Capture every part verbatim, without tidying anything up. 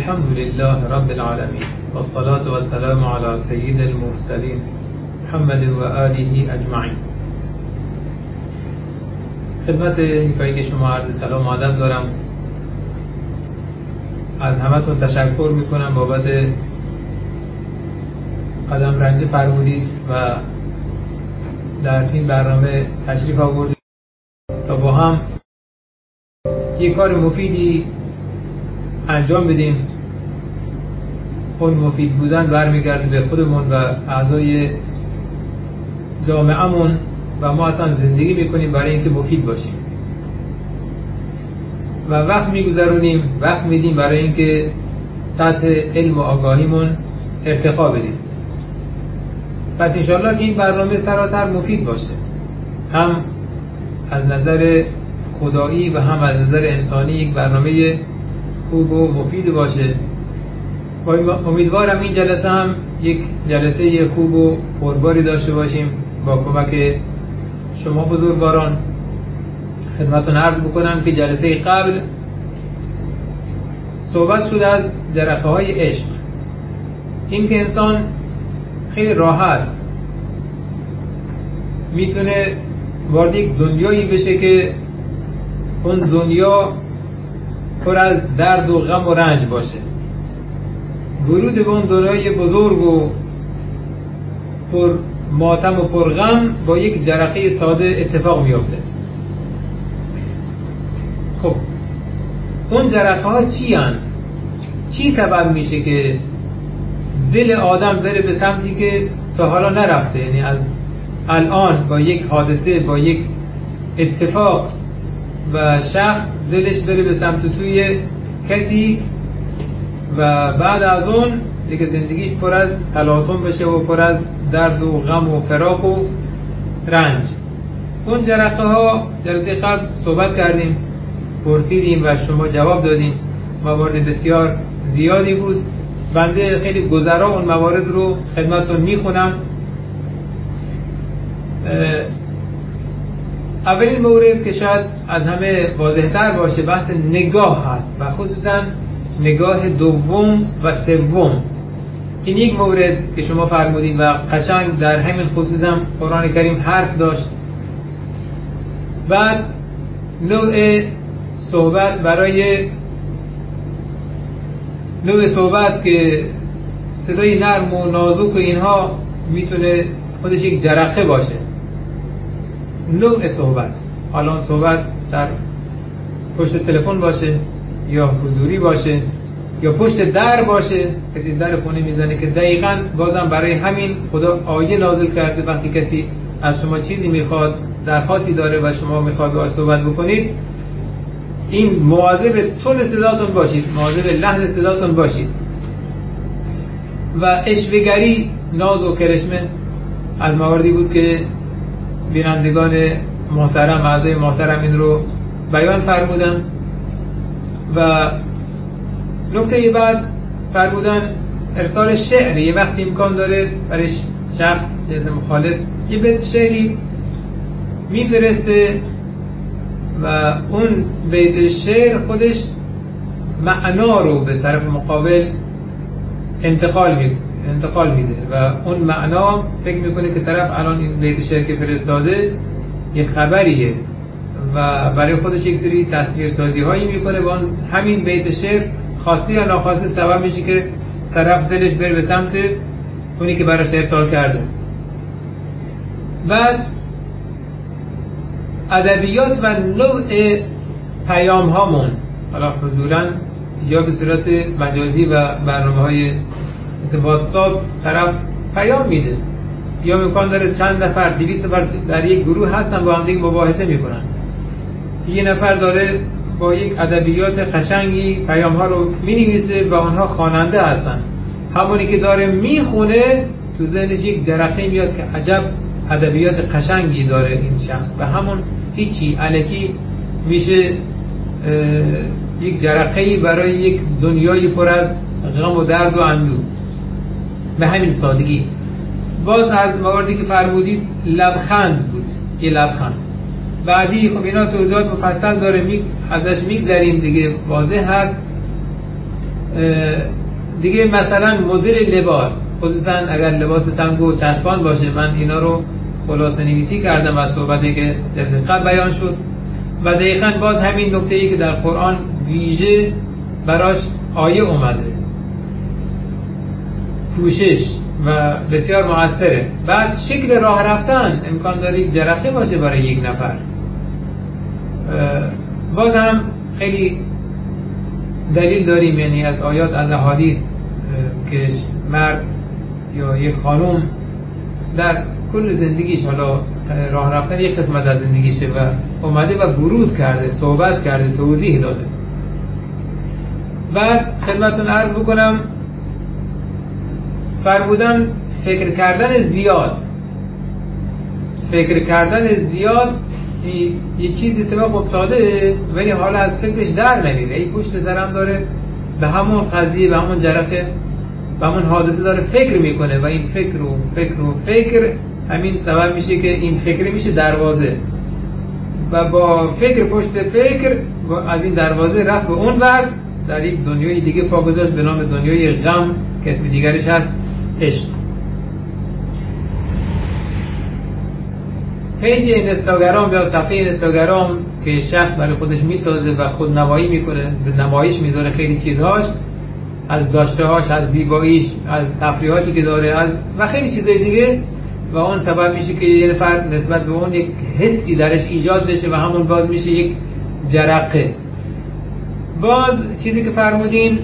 الحمد لله رب العالمين والصلاة والسلام على سيد المرسلين محمد و آله اجمعین. خدمت یکایی شما عرض سلام و ادب دارم. از همتون تشکر میکنم بابت قدم رنج فرمودید و در این برنامه تشریف آوردید تا با هم یک کار مفیدی انجام بدیم. اون مفید بودن برمیگرده به خودمون و اعضای جامعهمون و ما اصلا زندگی میکنیم برای اینکه مفید باشیم و وقت میگذرونیم، وقت میدیم برای اینکه سطح علم و آگاهیمون ارتقا بدیم. پس انشاءالله که این برنامه سراسر مفید باشه، هم از نظر خدایی و هم از نظر انسانی یک برنامه خوب و مفید باشه. و امیدوارم این جلسه هم یک جلسه خوب و پرباری داشته باشیم با کمک شما بزرگواران. خدمتتون عرض بکنم که جلسه قبل صحبت شد از جرقه های عشق، این که انسان خیلی راحت میتونه وارد یک دنیایی بشه که اون دنیا پر از درد و غم و رنج باشه. ورود به اون دنیای بزرگ و پر ماتم و پر غم با یک جرقه ساده اتفاق میفته. خب اون جرقه ها چی هن؟ چی سبب میشه که دل آدم بره به سمتی که تا حالا نرفته؟ یعنی از الان با یک حادثه، با یک اتفاق و شخص دلش بره به سمت سوی کسی و بعد از اون دیگه زندگیش پر از تلاطم بشه و پر از درد و غم و فراق و رنج. اون جرقه ها جلسه قبل صحبت کردیم، پرسیدیم و شما جواب دادیم. موارد بسیار زیادی بود. بنده خیلی گذرا اون موارد رو خدمتتون میخونم. اولین مورد که شاید از همه واضح‌تر باشه بحث نگاه هست و خصوصا نگاه دوم و سوم. این یک مورد که شما فرمودین و قشنگ در همین خصوص هم قرآن کریم حرف داشت. بعد نوع صحبت برای نوع صحبت که صدای نرم و نازک و اینها میتونه خودش یک جرقه باشه. نوع صحبت، الان صحبت در پشت تلفن باشه یا حضوری باشه یا پشت در باشه، کسی در خونه میزنه که دقیقاً بازم برای همین خدا آیه نازل کرده وقتی کسی از شما چیزی میخواد، درخواستی داره و شما میخواد باهاش صحبت بکنید، این مواظب تون صداتون باشید، مواظب لحن صداتون باشید. و اشوه‌گری، ناز و کرشمه از مواردی بود که بینندگان محترم، اعضای محترم این رو بیان فرمودن. و نکته بعد فرمودن ارسال شعر یه وقت امکان داره برای شخص جنس مخالف یه بیت شعری میفرسته و اون بیت شعر خودش معنا رو به طرف مقابل انتقال میده انتقال میده و اون معنا فکر میکنه که طرف الان این بیت شعر که فرستاده یه خبریه و برای خودش یک سری تصویرسازی هایی میکنه با همین بیت شعر، خواسته یا ناخواسته سبب میشه که طرف دلش بره به سمت اونی که براش ارسال کرده. بعد ادبیات و نوع پیام هامون، حالا حضوراً یا به صورت مجازی و برنامه های مثل واتساپ طرف پیام میده یا امکان داره چند نفر دویست نفر در یک گروه هستن با هم دیگه مباحثه میکنن، یه نفر داره با یک ادبیات قشنگی پیام ها رو مینویسه و اونها خواننده هستن، همونی که داره میخونه تو ذهنش یک جرقه میاد که عجب ادبیات قشنگی داره این شخص و همون هیچی الکی میشه یک جرقه‌ای برای یک دنیای پر از غم و درد و اندوه. به همین سادگی. باز از مواردی که فرمودید لبخند بود، یه لبخند. بعدی خب اینا توضیحات مفصل داره، می ازش میگذریم دیگه، واضح هست. دیگه مثلا مدل لباس، خصوصا اگر لباس تنگ و چسبان باشه، من اینا رو خلاصه نویسی کردم از صحبتی که در قبل بیان شد و دقیقاً باز همین نکته‌ای که در قرآن ویژه براش آیه اومده، پوشش و بسیار موثره. بعد شکل راه رفتن امکان داره یک جرقه باشه برای یک نفر. باز هم خیلی دلیل داریم، یعنی از آیات، از احادیث که مرد یا یک خانم در کل زندگیش، حالا راه رفتن یک قسمت از زندگیشه و اومده و ورود کرده، صحبت کرده، توضیح داده. بعد خدمتون عرض بکنم فرمودن فکر کردن زیاد فکر کردن زیاد یه چیز اتفاق افتاده ولی حالا از فکرش در نمیره، ای پشت سرم داره به همون قضیه، به همون جرقه، به همون حادثه داره فکر میکنه و این فکر و فکر و فکر همین سبب میشه که این فکر میشه دروازه و با فکر پشت فکر از این دروازه رفت به اون ور، در یک دنیای دیگه پا گذاشت به نام دنیای غم که اسم دیگرش هست عشق. پیج اینستاگرام یا صفحه اینستاگرام که شخص برای خودش میسازه و خود نمایی میکنه، به نمایش میذاره خیلی چیزهاش، از داشتهاش، از زیباییش، از تفریحاتی که داره، از و خیلی چیزای دیگه، و اون سبب میشه که یه نفر نسبت به اون یک حسی درش ایجاد بشه و همون باز میشه یک جرقه. باز چیزی که فرمودین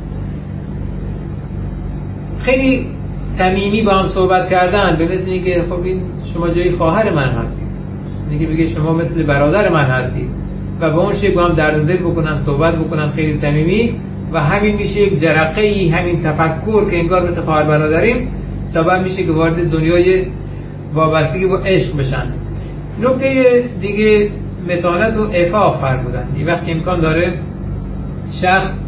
خیلی صمیمی با هم صحبت کردن، به مثل اینکه خب این شما جای خواهر من هستید، میگه بگه شما مثل برادر من هستید و به اون شکل با هم درد دل بکنن، صحبت بکنن خیلی صمیمی و همین میشه یک جرقه‌ای، همین تفکر که انگار مثل خواهر برادریم سبب میشه که وارد دنیای وابستگی و عشق بشن. نکته دیگه متانت و عفاف فرمودن. این وقت امکان داره شخص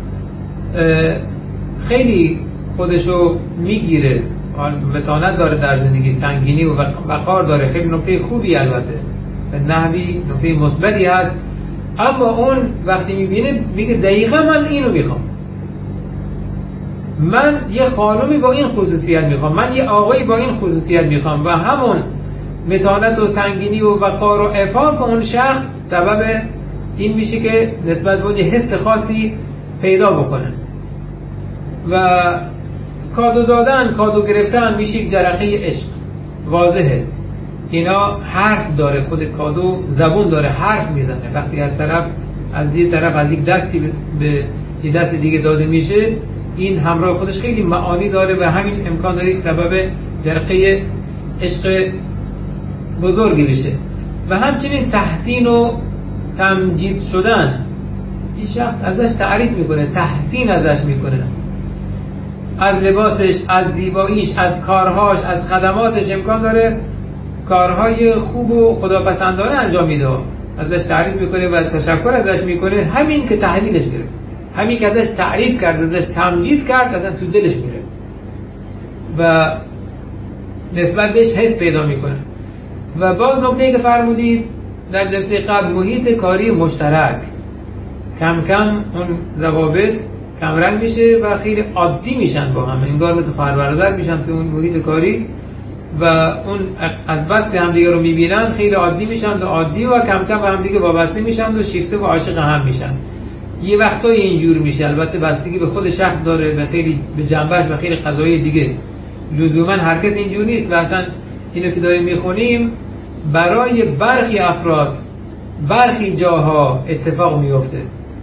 خیلی خودشو میگیره، متانت داره در زندگی، سنگینی و وقار داره، خیلی نکته خوبی البته به نحوی نکته مثبتی هست، اما اون وقتی میبینه میگه دقیقا من اینو میخوام، من یه خانومی با این خصوصیت میخوام، من یه آقایی با این خصوصیت میخوام و همون متانت و سنگینی و وقار و عفاف اون شخص سبب این میشه که نسبت به اون یه حس خاصی پیدا بکنه و کادو دادن، کادو گرفتن میشه یک جرقه عشق. واضحه اینا حرف داره، خود کادو زبون داره، حرف میزنه. وقتی از طرف از یه طرف از یک دستی به یه دست دیگه داده میشه، این همراه خودش خیلی معانی داره و همین امکان داره یک سبب جرقه عشق بزرگی بشه. و همچنین تحسین و تمجید شدن، این شخص ازش تعریف میکنه، تحسین ازش میکنه، از لباسش، از زیباییش، از کارهاش، از خدماتش، امکان داره کارهای خوب و خداپسندانه انجام میده، ازش تعریف میکنه و تشکر ازش میکنه. همین که تحلیلش گرفت، همین که ازش تعریف کرد، ازش تمجید کرد، اصلا تو دلش میره و نسبت بهش حس پیدا میکنه. و باز نکته‌ای که فرمودید در جلسه قبل، محیط کاری مشترک، کم کم اون ضوابط کمرنگ میشه و خیلی عادی میشن با هم، انگار مثل خواهر برادر میشن تو اون محیط کاری و اون از بس که هم دیگه رو میبینن خیلی عادی میشن و عادی و کم کم به هم دیگه وابسته میشن و شیفته و عاشق هم میشن. یه وقتایی اینجور میشه، البته بستگی به خود شخص داره و خیلی به جنبش و خیلی قضایی دیگه، لزوما هر کس اینجور نیست و اصلا اینو که داریم میخونیم برای برخی افراد برخی جاها اتفاق میفته.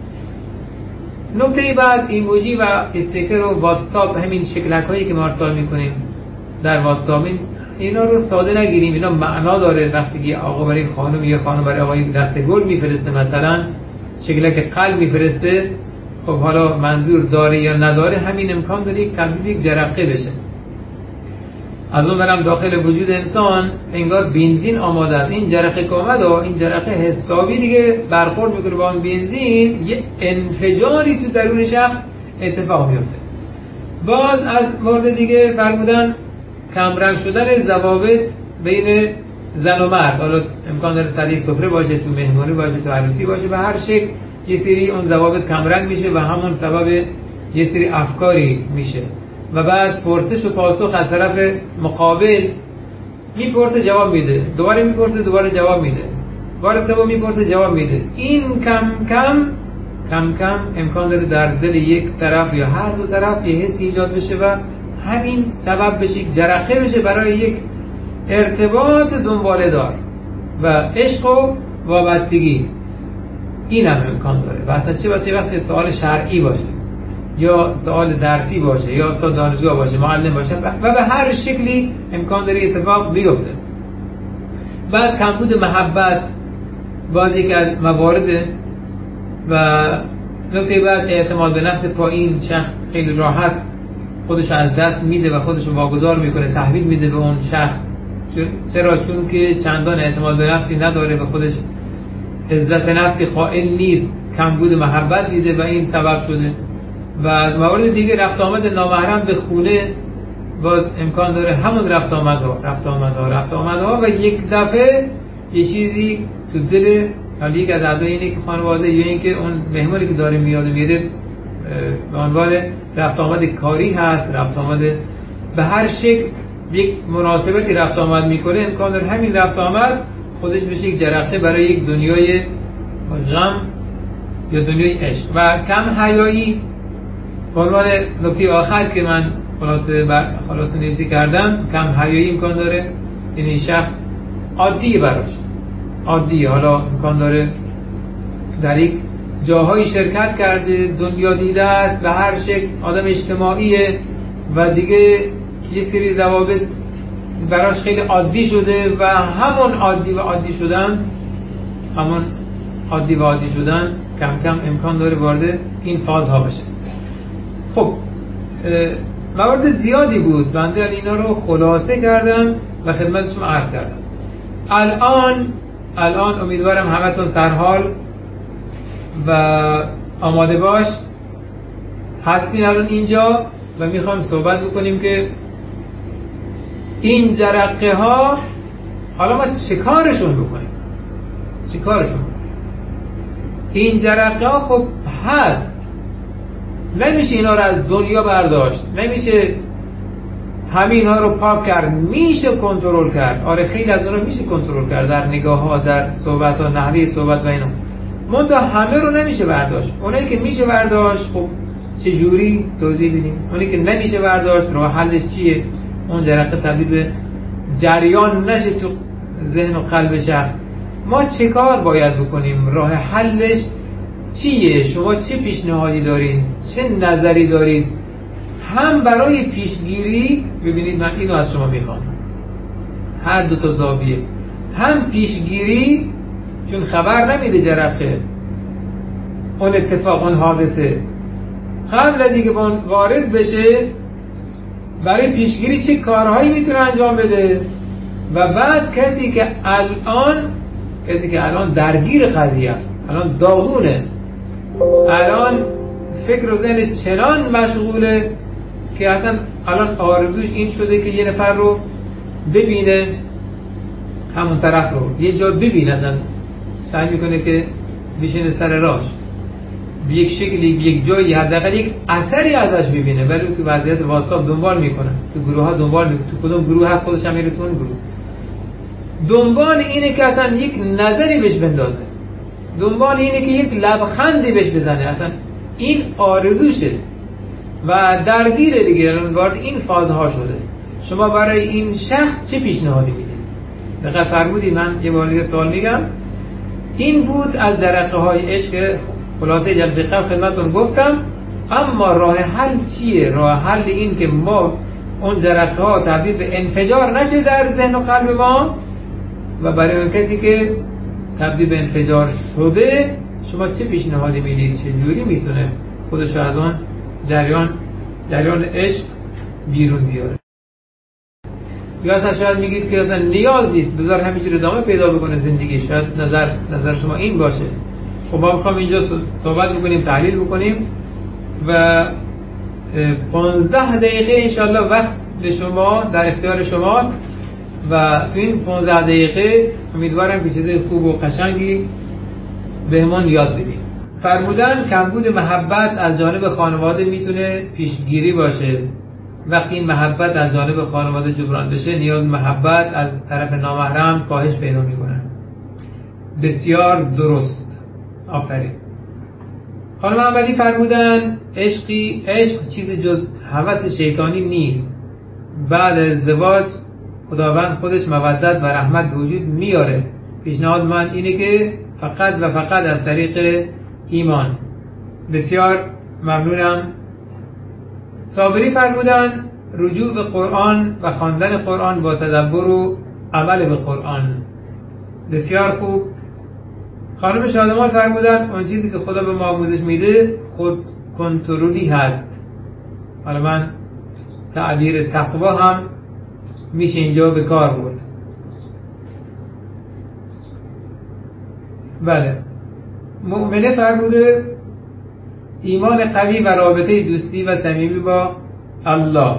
نکته بعد ایموجی و استیکر و واتساپ، همین شکلک هایی که ما ارسال میکنیم در واتساپ، اینا رو ساده نگیریم، اینا معنا داره. وقتی که آقا برای خانم یا خانم برای آقای دست گل میفرسته، مثلا شکلک قلب میفرسته، خب حالا منظور داره یا نداره، همین امکان داره یک تبدیل یک جرقه بشه. از اون برم داخل وجود انسان انگار بنزین آماده است. این جرقه که اومد و این جرقه حسابی دیگه برخورد میکنه با اون بنزین، یه انفجاری تو درون شخص اتفاق میفته. باز از مورد دیگه فرمودن کمرنگ شدن ضوابط بین زن و مرد، حالا امکان داره سر یک سفره باشه، تو مهمانی باشه، تو عروسی باشه، به هر شکل یه سری اون ضوابط کمرنگ میشه و همون سبب یه سری افکاری میشه و بعد پرسش و پاسخ از طرف مقابل، میپرسه جواب میده، دوباره میپرسه دوباره جواب میده، بار سوم میپرسه جواب میده. این کم کم کم کم امکان داره در دل یک طرف یا هر دو طرف یه حسی ایجاد بشه و همین سبب بشه، یک جرقه بشه برای یک ارتباط دنباله دار و عشق و وابستگی. این هم امکان داره و اصلا چه باشه وقتی سوال شرعی باشه یا سوال درسی باشه یا استاد دانشگاه باشه، معلم باشه و به هر شکلی امکان داره اتفاق بیفته. بعد کمبود محبت باز یکی از موارده و نکته بعد اعتماد به نفس پایین، شخص خیلی راحت خودش از دست میده و خودش رو واگذار میکنه، تحویل میده به اون شخص. چرا؟ چون که چندان اعتماد به نفسی نداره و خودش عزت نفسی قائل نیست، کمبود محبت دیده و این سبب شده. و از موارد دیگه رفت آمد نامحرم به خونه، باز امکان داره همون رفت آمدها رفت آمدها رفت آمدها و یک دفعه یه چیزی تو دل حالا یک از اعضای اینه که خانواده یا اینکه اون مهمانی که داره میاد میره به عنوان رفت آمد کاری هست، رفت آمد به هر شکل یک مناسبتی رفت آمد میکنه، امکان داره همین رفت آمد خودش بشه یک جرقه برای یک دنیای غم یا دنیای عشق. و کم حیایی به عنوان نکته آخر که من خلاصه بر... خلاصه نویسی کردم، کم حیایی امکان داره یعنی شخص عادی براش عادی، حالا امکان داره در یک جاهای شرکت کرده، دنیا دیده است و هر شکل آدم اجتماعیه و دیگه یه سری ضوابط براش خیلی عادی شده و همون عادی و عادی شدن همون عادی و عادی شدن کم کم امکان داره وارد این فازها بشه. خب موارد زیادی بود، بنده اینا رو خلاصه کردم و خدمت شما عرض کردم. الان الان امیدوارم همتون سرحال و آماده باش هستین الان اینجا و میخوام صحبت بکنیم که این جرقه ها حالا ما چه کارشون بکنیم چه کارشون بکنیم. این جرقه ها خب هست، نمیشه اینا رو از دنیا برداشت، نمیشه همین اینا رو پاک کرد، میشه کنترل کرد. آره خیلی از اونها میشه کنترل کرد در نگاه ها، در صحبت ها، نحوه صحبت و اینا، منتها همه رو نمیشه برداشت. اونایی که میشه برداشت خب چه جوری توضیح بدیم؟ اونایی که نمیشه برداشت راه حلش چیه؟ اون جرقه تبدیل به جریان نشه تو ذهن و قلب شخص. ما چه کار باید بکنیم؟ راه حلش چیه؟ شما چه پیشنهادی دارین؟ چه نظری دارید؟ هم برای پیشگیری، ببینید من اینو از شما میخوام، هر دو تا زاویه، هم پیشگیری چون خبر نمیده جرقه اون اتفاق اون حادثه قبل از اینکه اون وارد بشه، برای پیشگیری چه کارهایی میتونه انجام بده و بعد کسی که الان کسی که الان درگیر قضیه است، الان داغونه، الان فکر و ذهنش چنان مشغوله که اصلا الان آرزوش این شده که یه نفر رو ببینه، همون طرف رو یه جا ببینه، اصلا سعی میکنه که بشینه سر راش به یک شکلی به یک جایی حداقل یک اثری ازش ببینه، ولی تو وضعیت واتساپ دنبال میکنه، تو گروه ها دنبال میکنه، تو کدوم گروه هست خودش هم میره تو اون گروه، دنبال اینه که اصلا یک نظری بهش بندازه، دنبال اینه که یک لبخندی بهش بزنه، اصلا این آرزوشه و درگیره دیگه، وارد این فازها شده. شما برای این شخص چه پیشنهادی میدید؟ دقت فرمودید. من یه بار دیگه سوال میگم. این بود از جرقه های عشق، خلاصه جلسه قبل خدمتتون گفتم. اما راه حل چیه؟ راه حل این که ما اون جرقه ها تبدیل به انفجار نشه در ذهن و قلب ما، و برای اون کسی که تبدیل به انفجار شده شما چه پیشنهادی میدید؟ چه جوری میتونه خودش از اون جریان جریان عشق بیرون بیاره؟ یا اصلا شاید میگید که اصلا نیاز نیست، بذار همینجوری ادامه پیدا بکنه زندگی. شاید نظر نظر شما این باشه. خب ما میخوام اینجا صحبت بکنیم، تحلیل بکنیم و پانزده دقیقه انشالله وقت به شما در اختیار شماست و تو این پانزده دقیقه امیدوارم که چیز خوب و قشنگی بهمون یاد بدیم. فرمودن کمبود محبت از جانب خانواده میتونه پیشگیری باشه. وقتی این محبت از جانب خانواده جبران بشه، نیاز محبت از طرف نامحرم کاهش پیدا میکنه. بسیار درست، آفرین. خانم احمدی فرمودن عشقی عشق چیز جز هوس شیطانی نیست. بعد از ازدواج خداوند خودش مودت و رحمت به وجود میاره. پیشنهاد من اینه که فقط و فقط از طریق ایمان. بسیار ممنونم. صابری فرمودن رجوع به قرآن و خواندن قرآن با تدبر و عمل به قرآن. بسیار خوب. خانم شادمان فرمودن اون چیزی که خدا به ما آموزش میده خود کنترلی هست. حالا من تعبیر تقوا هم میشه اینجا به کار برد. بله. مؤمنه فرموده ایمان قوی و رابطه دوستی و صمیمی با الله.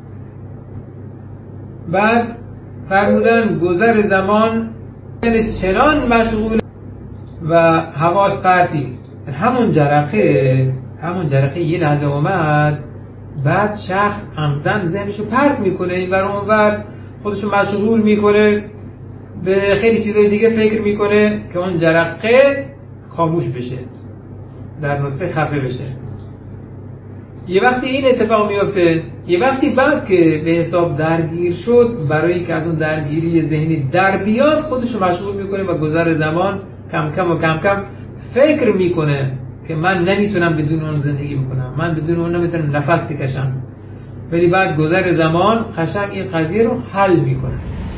بعد فرمودن گذر زمان چنان مشغول و حواس پرتی. همون جرقه همون جرقه یه لحظه اومد، بعد شخص عمدن ذهنشو پرت میکنه این ور اون ور، خودشو مشغول میکنه به خیلی چیزای دیگه فکر میکنه که اون جرقه خاموش بشه، در نطفه خفه بشه. یه وقتی این اتفاق میفته، یه وقتی بعد که به حساب درگیر شد، برای که از اون درگیری ذهنی در بیاد خودشو مشغول میکنه و گذر زمان کم کم و کم کم فکر میکنه که من نمیتونم بدون اون زندگی بکنم، من بدون اون نمیتونم نفس بکشم. ولی بعد گذر زمان قشنگ این قضیه رو حل میکنه.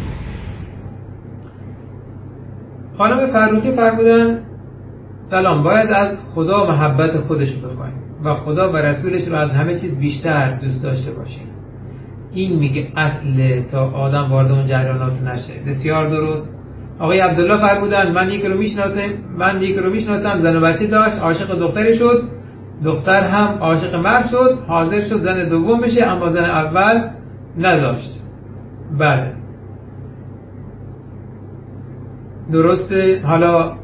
خانم فروغی فرمودن سلام، باید از خدا محبت خودش رو بخوایم و خدا و رسولش رو از همه چیز بیشتر دوست داشته باشیم. این میگه اصل تا آدم وارد اون جریانات نشه. بسیار درست. آقای عبدالله فرمودن من یک رو میشناسم من یک رو میشناسم زن و بچه داشت، عاشق دختری شد، دختر هم عاشق مرد شد، حاضر شد زن دوم بشه اما زن اول نداشت. بله درسته. حالا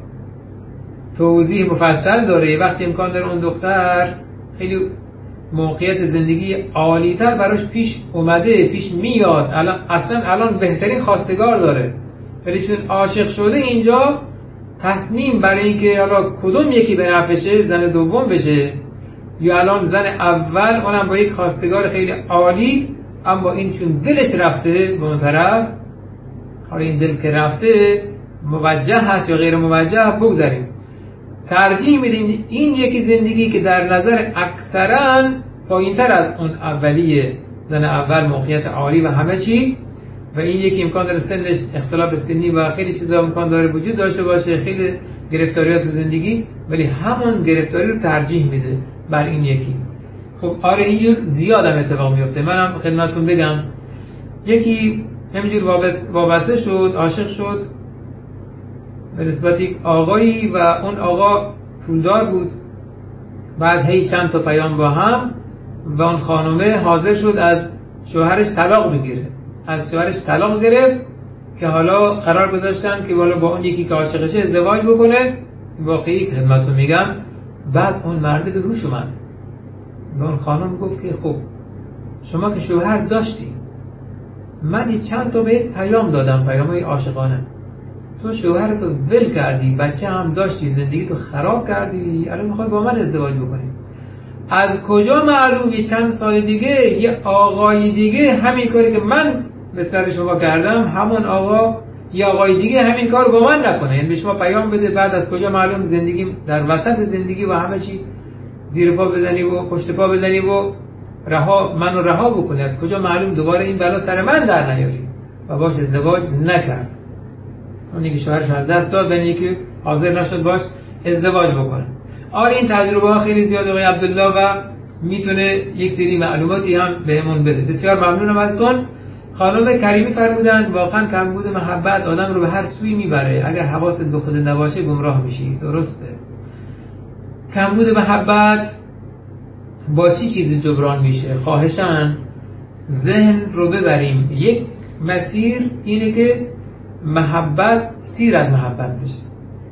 توضیح مفصل داره. وقتی امکان داره اون دختر خیلی موقعیت زندگی عالی‌تر براش پیش اومده، پیش میاد، الان اصلا الان بهترین خواستگار داره، ولی چون عاشق شده اینجا تصمیم برای اینکه حالا کدوم یکی به نفعشه، زن دوم بشه یا الان زن اول، اونم با یک خواستگار خیلی عالی، اما این چون دلش رفته به اون طرف، حالا این دل که رفته موجه هست یا غیر موجه بگذاریم، ترجیح میدیم این یکی زندگی که در نظر اکثرا پایین‌تر از اون اولیه، زن اول موقعیت عالی و همه چی، و این یکی امکان داره سنش اختلاف سنی و خیلی چیزا امکان داره وجود داشته باشه، خیلی گرفتاریات تو زندگی، ولی همون گرفتاری رو ترجیح میده بر این یکی. خب آره اینجور زیاد هم اتفاق میفته. منم خدمتتون بگم یکی همینجور وابسته شد، عاشق شد به نسبت یک آقایی و اون آقا پولدار بود، بعد هی چند تا پیام با هم و اون خانومه حاضر شد از شوهرش طلاق بگیره، از شوهرش طلاق گرفت که حالا قرار گذاشتن که والا با اون یکی که عاشقشه ازدواج بکنه. واقعی خدمتتون میگم بعد اون مرد به روش اومد و اون خانم گفت که خب شما که شوهر داشتی، من یه چند تا بهت پیام دادم، پیامای عاشقانه، تو شوهرتو ول کردی، بچه هم داشتی، زندگی تو خراب کردی، الان میخوای با من ازدواج بکنی. از کجا معلوم یه چند سال دیگه یه آقای دیگه همین کاری که من به سر شما کردم، همون آقا یه آقای دیگه همین کار با من نکنه، یعنی به شما پیام بده. بعد از کجا معلوم زندگی در وسط زندگی و همه چی زیر پا بزنی و پشت پا بزنی و رها منو رها بکنی، از کجا معلوم دوباره این بلا سر من در نیاری و باش ازدواج نکرد. اونی که شوهرش از دست داد و اینی که حاضر نشد باش ازدواج بکنه. آره این تجربه ها خیلی زیاده آقای عبدالله و میتونه یک سری معلوماتی هم بهمون بده. بسیار ممنونم ازتون. خانم کریمی فرمودن واقعا کمبود محبت آدم رو به هر سوی میبره، اگر حواست به خود نباشه گمراه میشی. درسته. کمبود محبت با چی چیزی جبران میشه؟ خواهشاً ذهن رو ببریم یک مسیر اینه که محبت سیر از محبت بشه.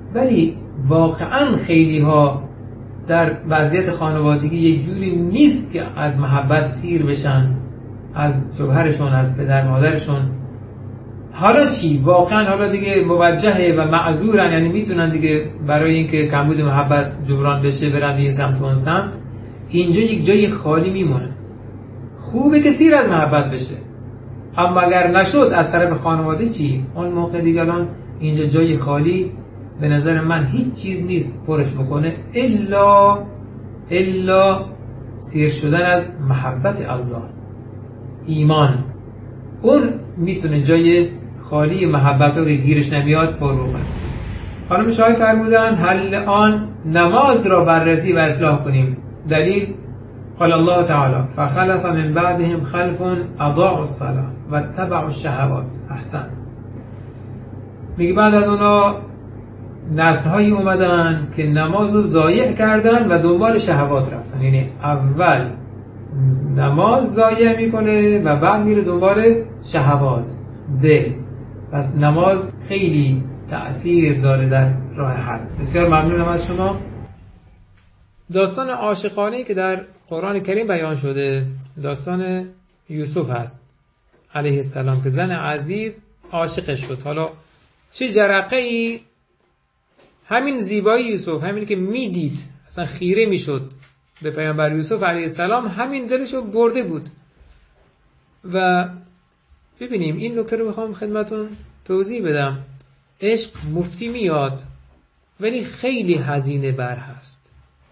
ولی واقعا خیلی ها در وضعیت خانوادگی یک جوری نیست که از محبت سیر بشن، از شوهرشون، از پدر مادرشون. حالا چی؟ واقعا حالا دیگه موجهه و معذورن، یعنی میتونن دیگه برای اینکه کمبود محبت جبران بشه برن یه سمت و اون سمت. اینجا یک جای خالی میمونه. خوبه که سیر از محبت بشه، اما اگر نشد از طرف خانواده چی؟ اون موقع دیگه الان اینجا جای خالی به نظر من هیچ چیز نیست پرش بکنه الا الا سیر شدن از محبت الله، ایمان. اون میتونه جای خالی محبت رو که گیرش نمیاد پر بکنه. حالا مشاهی فرمودن حل آن نماز را بررسی و اصلاح کنیم. دلیل قال الله تعالی فخلف من بعدهم خلف اضاعوا الصلاة واتبعوا الشهوات. احسن. میگه بعد از اونا نسل‌هایی اومدن که نماز رو ضایع کردن و دنبال شهوات رفتن. یعنی اول نماز ضایع میکنه و بعد میره دنبال شهوات دل. پس نماز خیلی تأثیر داره در راه حل. بسیار ممنونم از شما. داستان عاشقانه‌ای که در قرآن کریم بیان شده داستان یوسف هست علیه السلام که زن عزیز عاشقش شد. حالا چه جرقه‌ای، همین زیبایی یوسف، همین که میدید اصلا خیره میشد به پیامبر یوسف علیه السلام، همین دلشو برده بود. و ببینیم این نکته رو میخوام خدمتون توضیح بدم. عشق مفتی میاد ولی خیلی هزینه بر هست.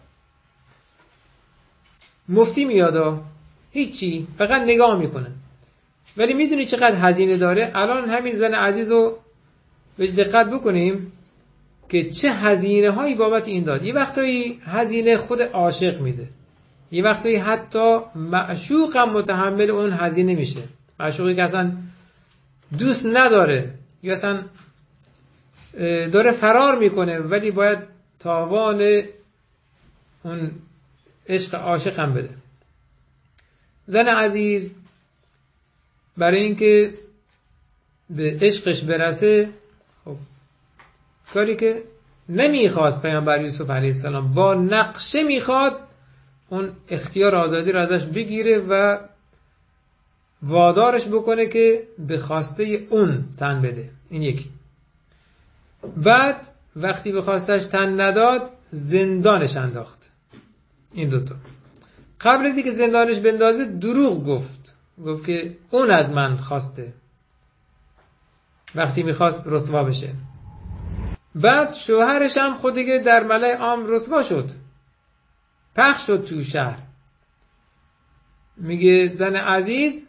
مفتی میاد هیچی، فقط نگاه میکنه، ولی میدونی چقدر هزینه داره. الان همین زن عزیز رو بهش دقت بکنیم که چه هزینه هایی بابت این داد. یه وقتایی هزینه خود عاشق میده، یه وقتایی حتی معشوق هم متحمل اون هزینه میشه. معشوقی که اصلا دوست نداره یا اصلا داره فرار میکنه ولی باید تاوان اون عشق عاشق هم بده. زن عزیز برای اینکه به عشقش برسه، خب کاری که نمیخواست پیامبر یوسف علیه السلام با نقشه میخواد اون اختیار آزادی رو ازش بگیره و وادارش بکنه که به خواسته اون تن بده. این یکی. بعد وقتی به خواستش تن نداد زندانش انداخت. این دوتا. قبل از اینکه زندانش بندازه دروغ گفت، گفت که اون از من خواسته وقتی میخواست رسوا بشه. بعد شوهرش هم خود دیگه در ملأ عام رسوا شد، پخش شد تو شهر. میگه زن عزیز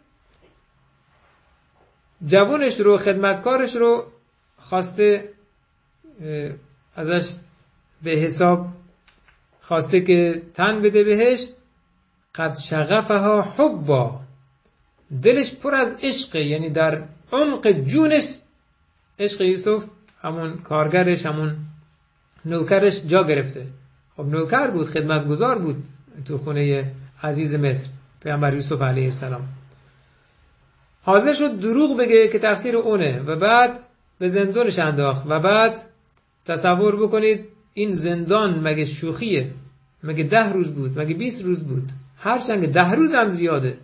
جوونش رو، خدمتکارش رو خواسته ازش به حساب خواسته که تن بده بهش. قد شغفها حبا، دلش پر از عشقه، یعنی در عمق جونش عشق یوسف همون کارگرش، همون نوکرش جا گرفته. خب نوکر بود، خدمتگزار بود تو خونه عزیز مصر پیامبر یوسف علیه السلام. حاضر شد دروغ بگه که تقصیر اونه و بعد به زندانش انداخت. و بعد تصور بکنید این زندان مگه شوخیه؟ مگه ده روز بود؟ مگه بیست روز بود؟ هرچند ده روز هم زیاده.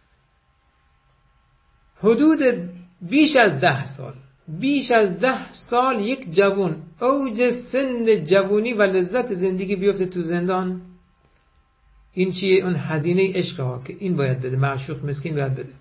حدود بیش از ده سال بیش از ده سال یک جوان اوج سن جوانی و لذت زندگی بیفته تو زندان. این چیه؟ اون هزینه عشق ها که این باید بده، معشوق مسکین باید بده.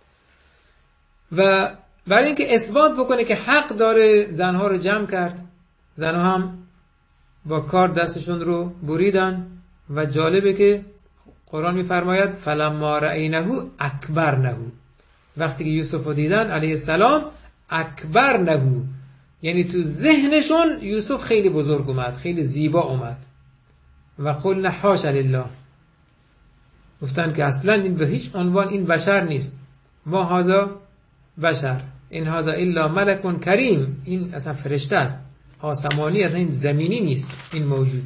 و برای اینکه اثبات بکنه که حق داره زنها رو جمع کرد. زنها هم با کار دستشون رو بریدن و جالبه که قرآن میفرماید فلما رأینه اکبرنه، وقتی که یوسف رو دیدن علیه السلام اکبرنه، یعنی تو ذهنشون یوسف خیلی بزرگ اومد، خیلی زیبا اومد. و قلنا حاش لله، گفتن که اصلا این به هیچ عنوان این بشر نیست، ما هذا بشر این هذا الا ملک کریم، این اصلا فرشته است آسمانی، اصلا این زمینی نیست این موجود.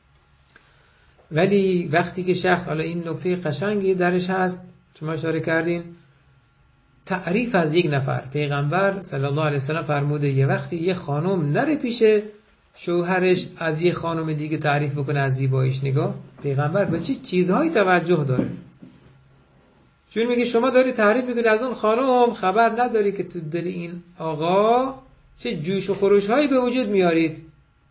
ولی وقتی که شخص، حالا این نکته قشنگی درش هست شما اشاره کردین، تعریف از یک نفر. پیغمبر صلی الله علیه وسلم فرموده یه وقتی یه خانم نره پیش شوهرش از یه خانم دیگه تعریف بکنه از زیباییش. نگاه پیغمبر به چه چیزهایی توجه داره. چون میگه شما داری تعریف میکنی از اون خانم، خبر نداری که تو دل این آقا چه جوش و خروش هایی به وجود میارید.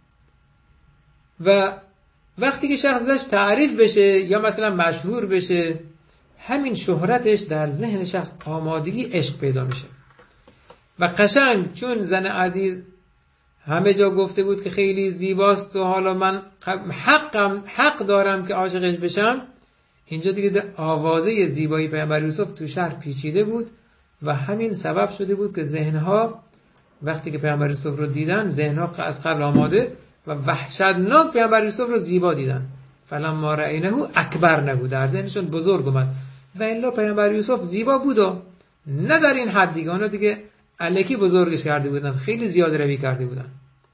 و وقتی که شخص ازش تعریف بشه یا مثلا مشهور بشه، همین شهرتش در ذهن شخص آمادگی عشق پیدا میشه. و قشنگ چون زن عزیز همه جا گفته بود که خیلی زیباست و حالا من حقم حق دارم که عاشقش بشم، اینجا دیگه آوازه زیبایی پیامبر یوسف تو شهر پیچیده بود و همین سبب شده بود که ذهنها وقتی که پیامبر یوسف رو دیدن، ذهنها از قبل آماده و وحشتناک پیامبر یوسف رو زیبا دیدن. فلما رأینه اکبر نبود، در ذهنشون بزرگ اومد. و الا پیامبر یوسف زیبا بود و نه در این حد دیگه، اونا دیگه الکی بزرگش کرده بودن، خیلی زیاد روی کرده بودن.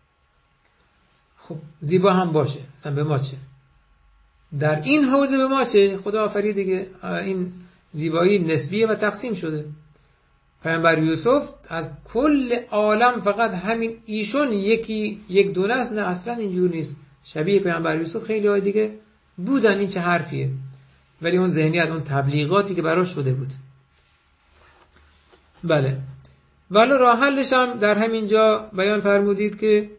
خب زیبا هم باشه، اصلا به ما چه؟ در این حوزه به ما چه؟ خدا آفرید دیگه. این زیبایی نسبیه و تقسیم شده. پیامبر یوسف از کل عالم فقط همین ایشون یکی یک دونه است؟ نه اصلا اینجور نیست. شبیه پیامبر یوسف خیلی های دیگه بودن. این چه حرفیه؟ ولی اون ذهنیت، اون تبلیغاتی که براش شده بود. بله. ولی راه حلش هم در همین جا بیان فرمودید که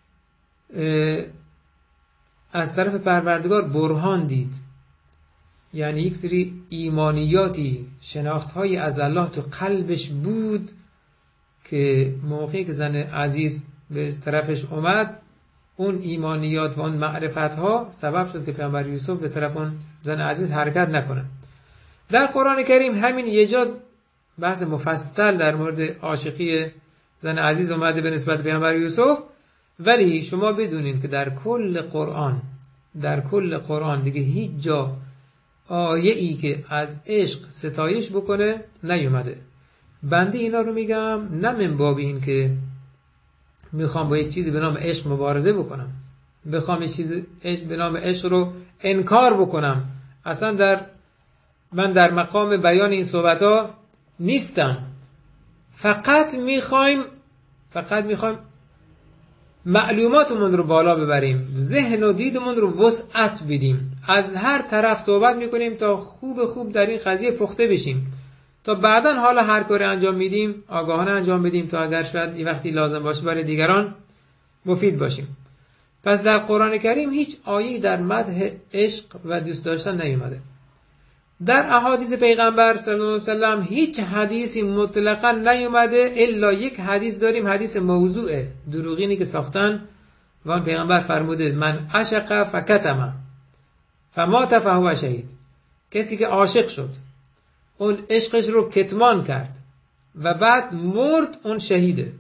از طرف پروردگار برهان دید، یعنی یک سری ایمانیاتی، شناخت‌های از الله تو قلبش بود که موقعی که زن عزیز به طرفش اومد، اون ایمانیات و اون معرفت‌ها سبب شد که پیامبر یوسف به طرف اون زن عزیز حرکت نکنه. در قرآن کریم همین یه جا بحث مفصل در مورد عاشقی زن عزیز اومده به نسبت پیامبر یوسف، ولی شما بدونین که در کل قرآن در کل قرآن دیگه هیچ جا آیه ای که از عشق ستایش بکنه نیومده. بنده اینا رو میگم نه من باب این که میخوام با یک چیزی به نام عشق مبارزه بکنم، بخوام یک چیزی به نام عشق رو انکار بکنم. اصلا در من در مقام بیان این صحبت ها نیستم. فقط میخوایم فقط میخوایم معلوماتمون رو بالا ببریم، ذهن و دیدمون رو وسعت بدیم، از هر طرف صحبت میکنیم تا خوب خوب در این قضیه پخته بشیم، تا بعداً حالا هر کاری انجام میدیم آگاهانه انجام بدیم تا اگر شاید این وقتی لازم باشه برای دیگران مفید باشیم. پس در قرآن کریم هیچ آیه‌ای در مدح عشق و دوست داشتن نیومده. در احادیث پیغمبر صلی الله علیه و سلم هیچ حدیثی مطلقاً نیومده الا یک حدیث داریم، حدیث موضوعه، دروغینی که ساختن و آن پیغمبر فرموده من عشق فکتم فمات فهو شهید. کسی که عاشق شد اون عشقش رو کتمان کرد و بعد مرد، اون شهیده.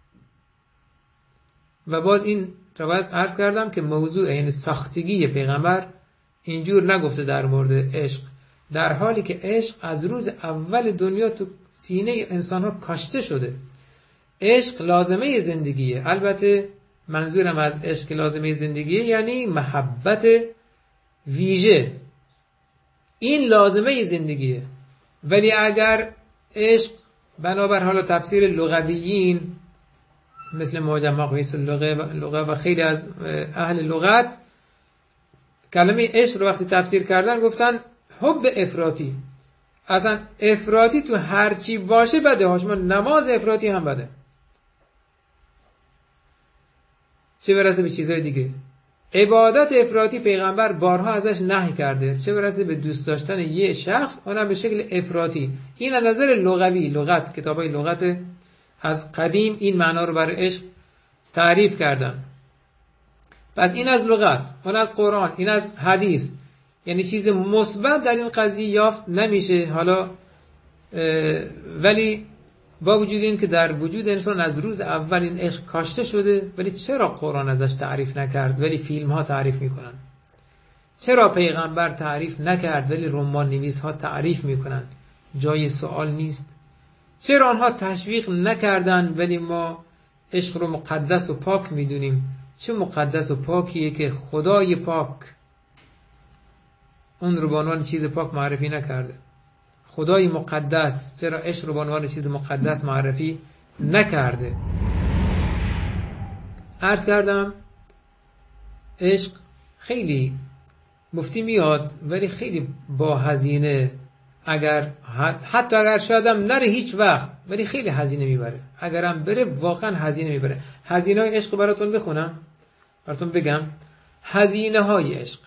و باز این روایت عرض کردم که موضوع یعنی ساختگی پیغمبر اینجور نگفته در مورد عشق، در حالی که عشق از روز اول دنیا تو سینه انسان ها کاشته شده. عشق لازمه زندگیه. البته منظورم از عشق لازمه زندگیه یعنی محبت ویژه، این لازمه زندگیه. ولی اگر عشق بنابر حالا تفسیر لغویین مثل مجمع قیس اللغه و خیلی از اهل لغت کلمه عشق رو وقتی تفسیر کردن گفتن حب افراطی. اصلا افراطی تو هر چی باشه بده، هاشما نماز افراطی هم بده، چه برسه به چیزهای دیگه. عبادت افراطی پیغمبر بارها ازش نهی کرده، چه برسه به دوست داشتن یه شخص اونم به شکل افراطی. این از نظر لغوی، لغت، کتابای لغت از قدیم این معنا رو برای عشق تعریف کردن. پس این از لغت، اون از قرآن، این از حدیث، یعنی چیز مثبت در این قضیه یافت نمیشه. حالا ولی با وجود این که در وجود انسان از روز اول این عشق کاشته شده، ولی چرا قرآن ازش تعریف نکرد ولی فیلم ها تعریف میکنن؟ چرا پیغمبر تعریف نکرد ولی رمان نویس ها تعریف میکنن؟ جای سوال نیست. چرا آنها تشویق نکردن ولی ما عشق رو مقدس و پاک میدونیم؟ چه مقدس و پاکیه که خدای پاک اون رو به عنوان چیز پاک معرفی نکرده. خدای مقدس چرا عشق رو به عنوان چیز مقدس معرفی نکرده؟ عرض کردم عشق خیلی مفتی میاد ولی خیلی با هزینه، اگر حتی اگر شایدم نره هیچ وقت ولی خیلی هزینه میبره، اگرم بره واقعا هزینه میبره. هزینه های عشق براتون بخونم، براتون بگم هزینه های عشق.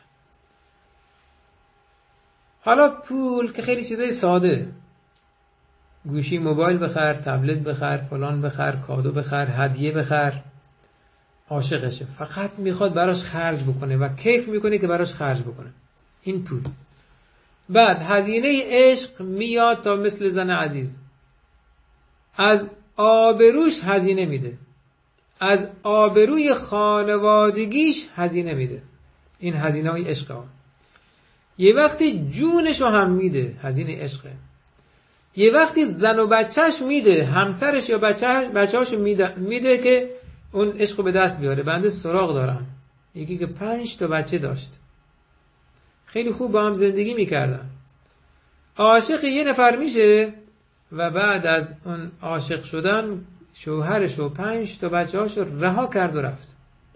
حالا پول که خیلی چیزای ساده، گوشی موبایل بخر، تبلت بخر، فلان بخر، کادو بخر، هدیه بخر، عاشقشه، فقط میخواد براش خرج بکنه و کیف میکنه که براش خرج بکنه، این پول. بعد هزینه عشق میاد تا مثل زن عزیز، از آبروش هزینه میده، از آبروی خانوادگیش هزینه میده. این هزینه های عشقه ها. یه وقتی جونشو هم میده، هزینه عشقه. یه وقتی زن و بچهش میده، همسرش یا بچهش بچه‌هاشو میده میده که اون عشقو به دست بیاره. بنده سراغ دارم یکی که پنج تا بچه داشت، خیلی خوب با هم زندگی میکردن، عاشق یه نفر میشه و بعد از اون عاشق شدن شوهرش و پنج تا بچه‌هاشو رها کرد و رفت،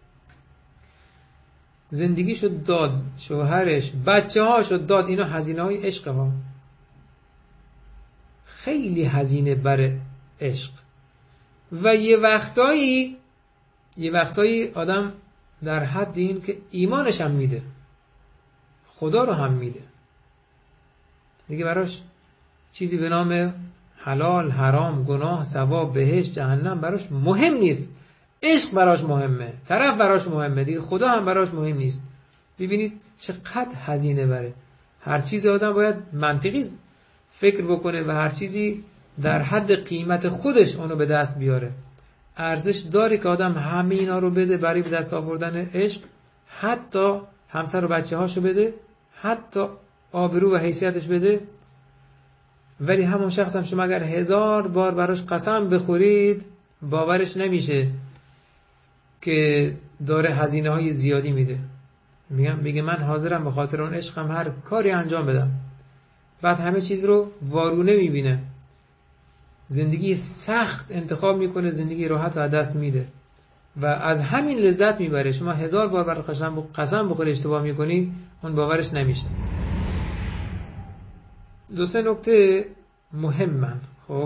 زندگیشو داد، شوهرش، بچه‌هاشو داد. اینا هزینه های عشق ها، خیلی هزینه بر عشق. و یه وقتایی یه وقتایی آدم در حد این که ایمانش هم میده، خدا رو هم میده، دیگه براش چیزی به نام حلال، حرام، گناه، ثواب، بهشت، جهنم براش مهم نیست. عشق براش مهمه، طرف براش مهمه، دیگه خدا هم براش مهم نیست. ببینید چقدر هزینه بره. هر چیز آدم باید منطقی فکر بکنه و هر چیزی در حد قیمت خودش اونو به دست بیاره. ارزش داره که آدم همه اینا رو بده برای به دست آوردن عشق، حتی همسر و بچه هاشو بده، حتی آبرو و حیثیتش بده. ولی همون شخص هم شما اگر هزار بار براش قسم بخورید باورش نمیشه که داره هزینه های زیادی میده. میگم میگه من حاضرم به خاطر اون عشقم هر کاری انجام بدم. بعد همه چیز رو وارونه میبینه، زندگی سخت انتخاب میکنه، زندگی راحت رو از دست میده و از همین لذت میبره. شما هزار بار برای قسم قسم بخوری اشتباه میکنی اون باورش نمیشه. دو سه نکته مهمن خب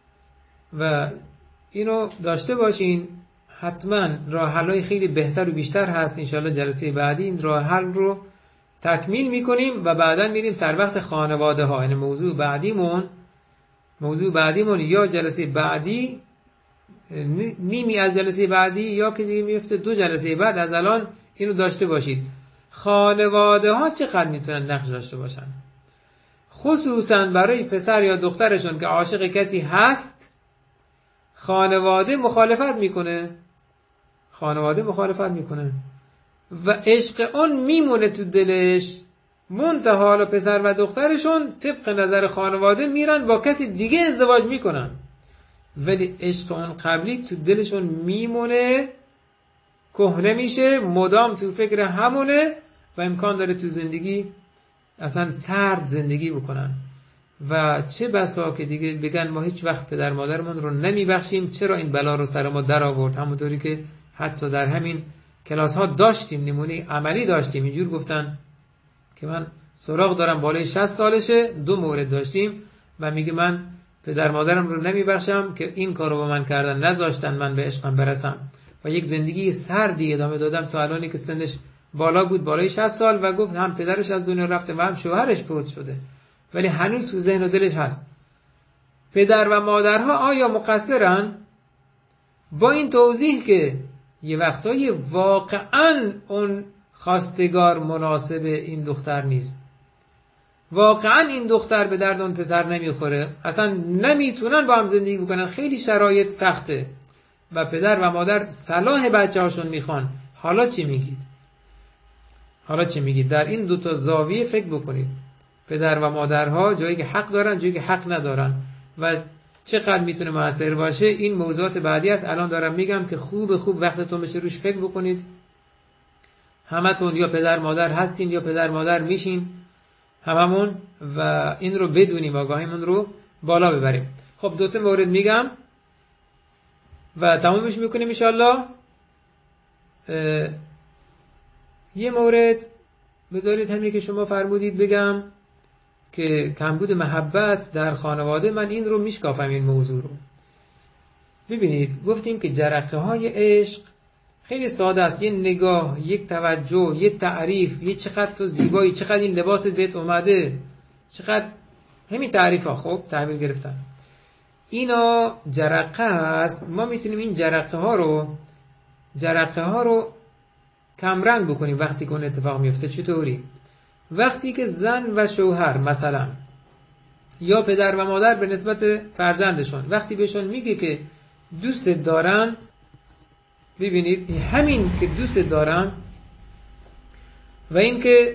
و اینو داشته باشین. حتما راه حل‌های خیلی بهتر و بیشتر هست. انشالله جلسه بعدی این راه حل رو تکمیل میکنیم و بعدا میریم سر وقت خانواده ها. یعنی موضوع بعدیمون موضوع بعدیمون یا جلسه بعدی، نیمی از جلسه بعدی، یا که دیگه میفته دو جلسه بعد. از الان اینو داشته باشید. خانواده ها چقدر میتونن نقش داشته باشن، خصوصا برای پسر یا دخترشون که عاشق کسی هست. خانواده مخالفت میکنه خانواده مخالفت میکنه و عشق اون میمونه تو دلش، منتها حالا پسر و دخترشون طبق نظر خانواده میرن با کسی دیگه ازدواج میکنن، ولی عشق اون قبلی تو دلشون میمونه، کهنه میشه، مدام تو فکر همونه و امکان داره تو زندگی اصلا سرد زندگی بکنن. و چه بسا که دیگه بگن ما هیچ وقت پدر مادرمون رو نمیبخشیم، چرا این بلا رو سر ما در آورد. همونطوری که حتی در همین کلاس ها داشتیم، نمونه عملی داشتیم. اینجور گفتن که من سراغ دارم بالای شصت سالشه، دو مورد داشتیم و میگه من پدر مادرم رو نمیبخشم که این کارو با من کردن، نذاشتن من به عشقم برسم و یک زندگی سردی ادامه دادم تا الانی که سنش بالا بود، بالای شصت سال، و گفت هم پدرش از دنیا رفته و هم شوهرش فوت شده، ولی هنوز تو ذهن و دلش هست. پدر و مادرها آیا مقصرن؟ با این توضیح که یه وقتایی واقعاً اون خواستگار مناسب این دختر نیست، واقعاً این دختر به درد اون پسر نمیخوره، اصلا نمیتونن با هم زندگی بکنن، خیلی شرایط سخته و پدر و مادر صلاح بچه هاشون میخوان. حالا چی میگید؟ حالا چی میگید؟ در این دوتا زاویه فکر بکنید. پدر و مادرها جایی که حق دارن، جایی که حق ندارن و چقدر میتونه مؤثر باشه. این موضوعات بعدی است. الان دارم میگم که خوب خوب وقتتون بشه روش فکر بکنید. همتون یا پدر مادر هستین یا پدر مادر میشین، هممون، و این رو بدونیم، آگاهیمون رو بالا ببریم. خب دو سه مورد میگم و تمومش میکنیم ان شاء الله. یه مورد بذارید همین که شما فرمودید بگم که کمبود محبت در خانواده، من این رو میشکافم این موضوع رو. ببینید گفتیم که جرقه های عشق خیلی ساده است، یه نگاه، یک توجه، یه تعریف، یه چقدر تو زیبایی، چقدر این لباست بهت اومده، چقدر همین تعریف ها. خب تعبیر گرفتن اینا جرقه است. ما میتونیم این جرقه ها رو جرقه ها رو کمرنگ بکنیم وقتی که اون اتفاق میفته. چطوری؟ وقتی که زن و شوهر مثلا یا پدر و مادر به نسبت فرزندشون وقتی بهشون میگه که دوست دارم، ببینید همین که دوست دارم و این که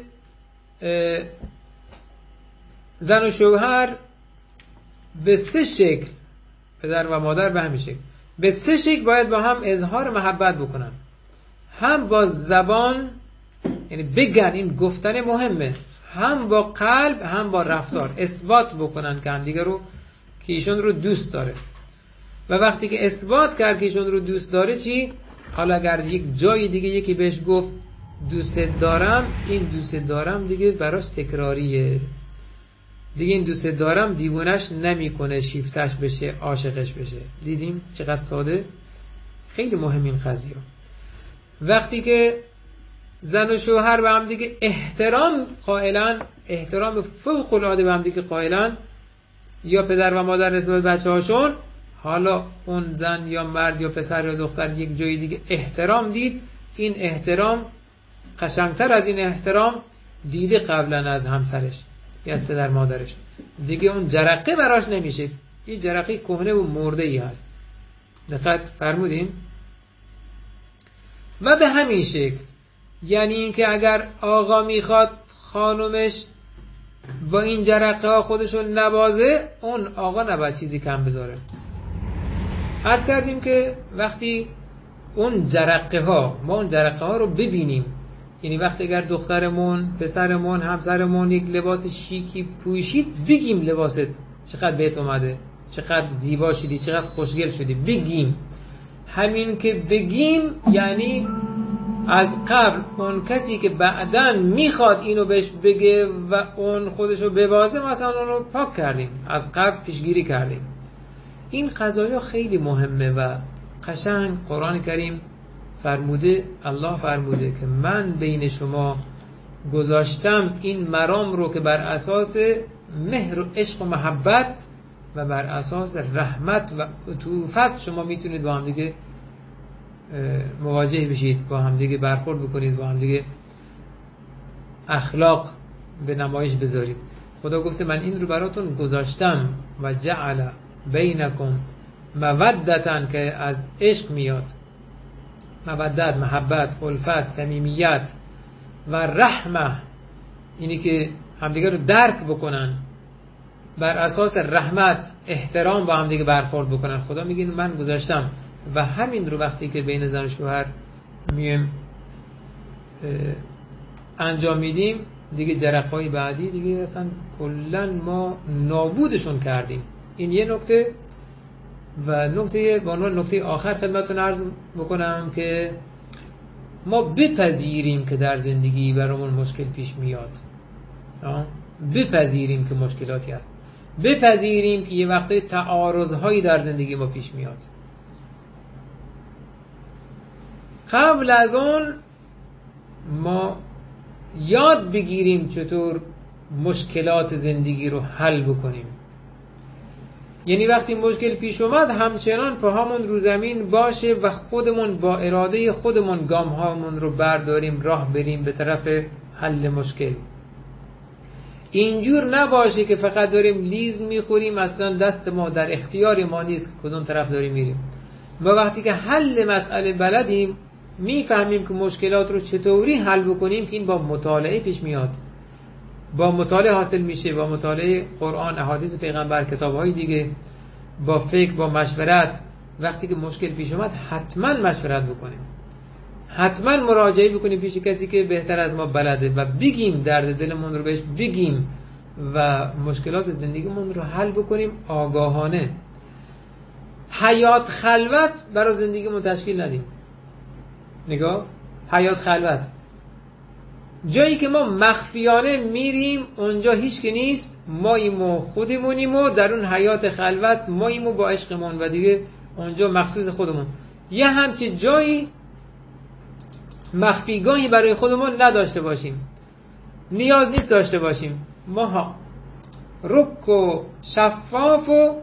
زن و شوهر به سه شکل، پدر و مادر به همین شکل، به سه شکل باید با هم اظهار محبت بکنن. هم با زبان، یعنی بگن، این گفتن مهمه، هم با قلب، هم با رفتار اثبات بکنن که هم دیگه رو که ایشون رو دوست داره. و وقتی که اثبات کرد که ایشون رو دوست داره چی؟ حالا اگر یک جای دیگه یکی بهش گفت دوست دارم، این دوست دارم دیگه براش تکراریه، دیگه این دوست دارم دیوونش نمیکنه، شیفتش بشه، عاشقش بشه. دیدیم چقدر ساده؟ خیلی مهم این قضیه. وقتی که زن و شوهر به هم دیگه احترام قائلن، احترام فوق العاده به هم دیگه قائلن، یا پدر و مادر نسبت به بچه‌هاشون، حالا اون زن یا مرد یا پسر یا دختر یک جای دیگه احترام دید، این احترام قشنگتر از این احترام دیده قبلا از همسرش یا از پدر مادرش، دیگه اون جرقه براش نمیشه. این جرقه کهنه و مرده ای هست. دقت فرمودین؟ و به همین شکل، یعنی اینکه اگر آقا میخواد خانومش با این جرقه ها خودشون نبازه، اون آقا نباید چیزی کم بذاره. عرض کردیم که وقتی اون جرقه ها، ما اون جرقه ها رو ببینیم، یعنی وقتی اگر دخترمون، پسرمون، همسرمون یک لباس شیکی پوشید، بگیم لباست چقدر بهت اومده، چقدر زیبا شدی، چقدر خوشگل شدی، بگیم. همین که بگیم یعنی از قبل اون کسی که بعدن میخواد اینو بهش بگه و اون خودشو ببازه، مثلا اونو پاک کردیم، از قبل پیشگیری کردیم. این قضایا خیلی مهمه و قشنگ قرآن کریم فرموده، الله فرموده که من بین شما گذاشتم این مرام رو که بر اساس مهر و عشق و محبت و بر اساس رحمت و عطوفت شما میتونید با هم دیگه مواجه بشید، با هم دیگه برخورد بکنید، با هم دیگه اخلاق به نمایش بذارید. خدا گفته من این رو براتون گذاشتم و جعل بینکم مودتن که از عشق میاد، مودت، محبت، الفت، صمیمیت و رحمه، اینی که همدیگه رو درک بکنن، بر اساس رحمت، احترام با همدیگه برخورد بکنن. خدا میگه من گذاشتم. و همین رو وقتی که بین زن و شوهر میم انجام میدیم، دیگه جرقه‌های بعدی دیگه اصلا کلا ما نابودشون کردیم. این یه نکته. و نکته به عنوان نکته آخر خدمتتون عرض بکنم که ما بپذیریم که در زندگی برامون مشکل پیش میاد، بپذیریم که مشکلاتی هست، بپذیریم که یه وقتای تعارض‌هایی در زندگی ما پیش میاد. قبل از اون ما یاد بگیریم چطور مشکلات زندگی رو حل بکنیم. یعنی وقتی مشکل پیش اومد همچنان پاهامون رو زمین باشه و خودمون با اراده خودمون گام هامون رو برداریم، راه بریم به طرف حل مشکل. اینجور نباشه که فقط داریم لیز میخوریم، اصلا دست ما در اختیار ما نیست کدوم طرف داریم میریم. ما وقتی که حل مسئله بلدیم، میفهمیم که مشکلات رو چطوری حل بکنیم، که این با مطالعه پیش میاد، با مطالعه حاصل میشه، با مطالعه قرآن، احادیث پیغمبر، کتاب‌های دیگه، با فکر، با مشورت. وقتی که مشکل پیش اومد حتما مشورت بکنیم، حتما مراجعه بکنیم پیش کسی که بهتر از ما بلده و بگیم، درد دلمون رو بهش بگیم و مشکلات زندگیمون رو حل بکنیم آگاهانه. حیات خلوت برای زندگیمون تشکیل ندیم. نگاه، حیات خلوت جایی که ما مخفیانه میریم اونجا هیچ که نیست، ماییم و خودمونیم و در اون حیات خلوت ماییم و با عشقمون و دیگه اونجا مخصوص خودمون. یه همچی جایی مخفیگاهی برای خودمون نداشته باشیم، نیاز نیست داشته باشیم. ما رک و شفاف و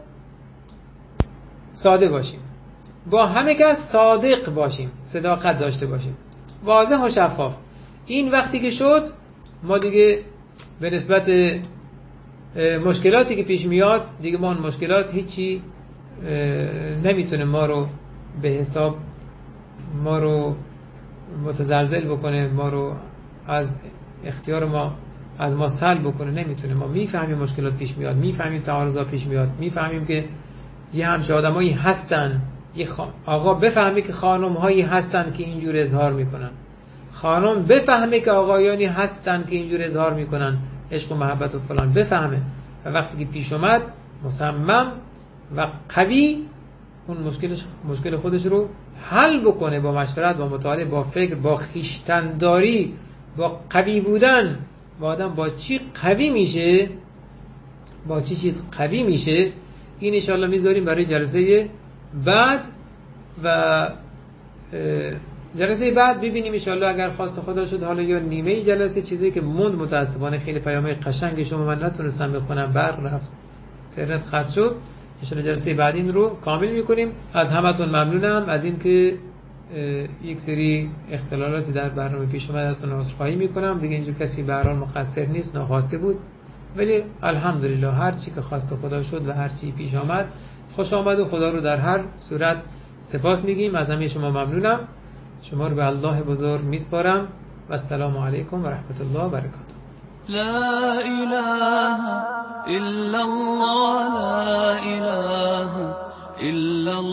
ساده باشیم، با همه کس صادق باشیم، صداقت داشته باشیم، واضح و شفاف. این وقتی که شد ما دیگه به نسبت مشکلاتی که پیش میاد دیگه ما اون مشکلات هیچی نمیتونه ما رو به حساب ما رو متزلزل بکنه، ما رو از اختیار ما از ما سلب بکنه، نمیتونه. ما میفهمیم مشکلات پیش میاد، میفهمیم تعارضات پیش میاد، میفهمیم که یه همچه آدمایی هستن. یه خ... آقا بفهمی که خانم هایی هستن که اینجور اظهار میکنن، خانم بفهمه که آقایانی هستن که اینجور اظهار میکنن عشق و محبت و فلان، بفهمه و وقتی که پیش اومد مصمم و قوی اون مشکلش مشکل خودش رو حل بکنه، با مشورت، با مطالعه، با فکر، با خویشتن‌داری، با قوی بودن. با آدم با چی قوی میشه، با چی چیز قوی میشه، این انشاءالله میذاریم برای جلسه بعد. و جلسه بعد ببینیم انشاءالله اگر خواست خدا شد، حالا یا نیمه جلسه چیزی که موند، متاسفانه خیلی پیام‌های قشنگ شما من نتونستم بخونم، برق رفت، اینترنت قطع شد. انشاءالله جلسه بعد این رو کامل میکنیم. از همتون ممنونم از این که یک سری اختلالاتی در برنامه پیش اومد، ازتون عذرخواهی میکنم. دیگه اینجا کسی به هر حال مقصر نیست، ناخواسته بود، ولی الحمدلله هر چی که خواست خدا شد و هر چی پیش آمد خوش آمد و خدا رو در هر صورت سپاس میگیم. از همه شما ممنونم. شما رو به الله بزرگ میسپارم و السلام علیکم و رحمت الله و برکاته. لا إله إلا الله، لا إله إلا الله.